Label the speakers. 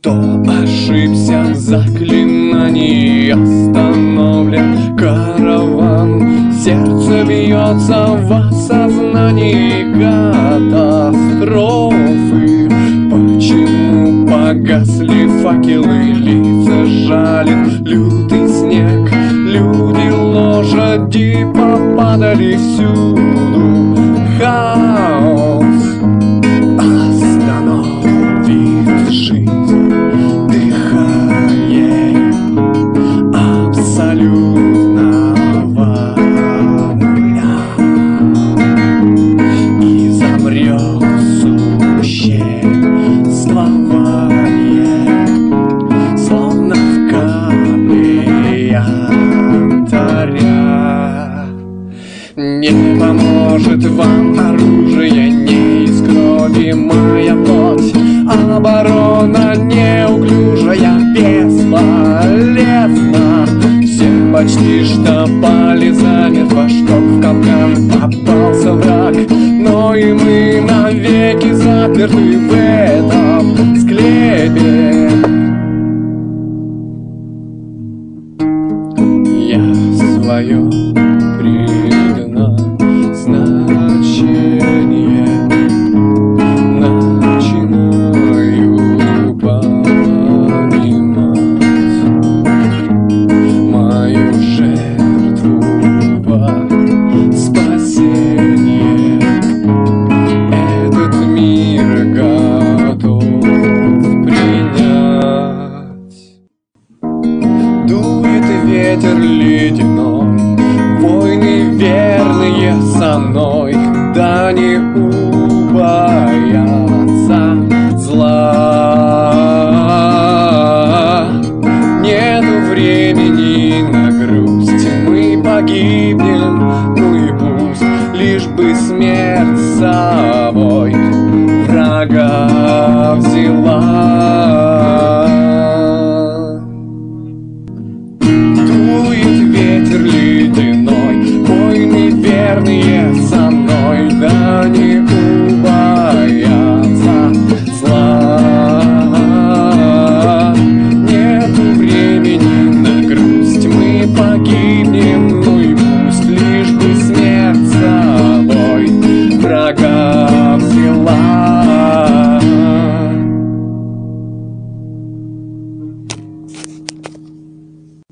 Speaker 1: Кто ошибся в заклинании, остановлен караван. Сердце бьется в осознании катастрофы. Почему погасли факелы, лица жалит лютый снег? Люди, лошади попадали всюду. Хаос остановит жизнь, дыхание абсолютного нуля, и замрет существование, словно в капле янтаря. Не поможет вам оружие, не из крови моя плоть. Оборона неуклюжая, бесполезна. Все почти что пали замертво, чтоб в капкан попался враг. Но и мы навеки заперты в этом склепе. Я свое предназначение начинаю понимать. Мою жертву во спасение этот мир готов принять. Дует ветер ледяной, войны верные со мной, да не убоятся зла. Нету времени на грусть, мы погибнем, ну и пусть, лишь бы смерть с собой врага взяла. Дует ветер ледяной, войны верные